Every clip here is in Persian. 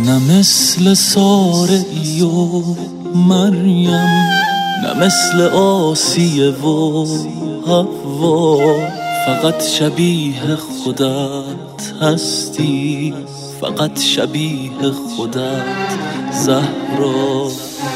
نه مثل سارعی و مریم، نه مثل آسیه و حوا، فقط شبیه خودت هستی، فقط شبیه خودت زهرا.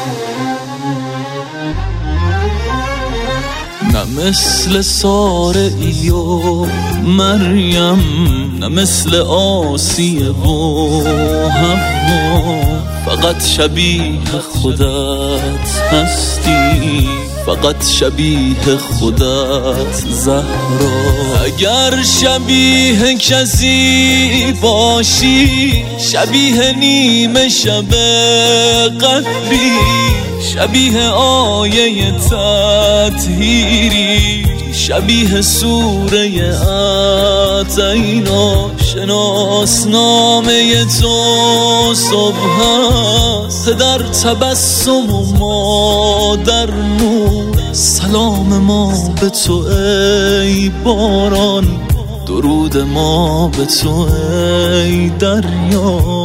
نه مثل سارعی و مریم، نه مثل آسیه و حوا، فقط شبیه خودت هستی، فقط شبیه خودت زهرا. اگر شبیه کسی باشی، شبیه نیمه شب قدری، شبیه آیه تطهیری، شبیه سوره اعطینا. شناسنامه تو صبح است، در تبسم و ما در نور. سلام ما به تو ای باران، درود ما به تو ای دریا.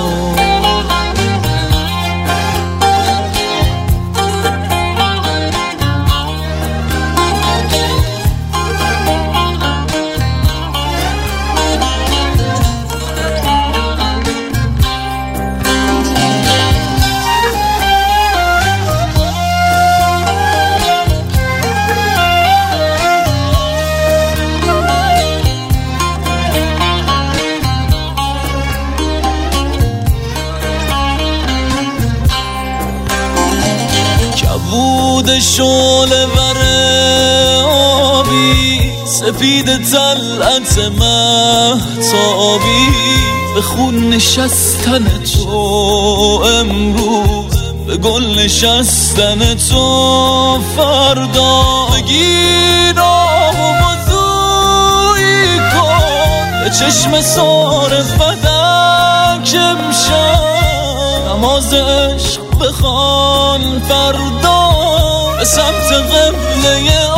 بود شعله ور آبی، سفید طلعت مهتابی، به خون نشستن تو امروز، به گل نشستن تو فردا. بگیر آب و بازویی کن، به چشم سار فدک امشب، نماز عشق بخوان فردا، به سمت قبله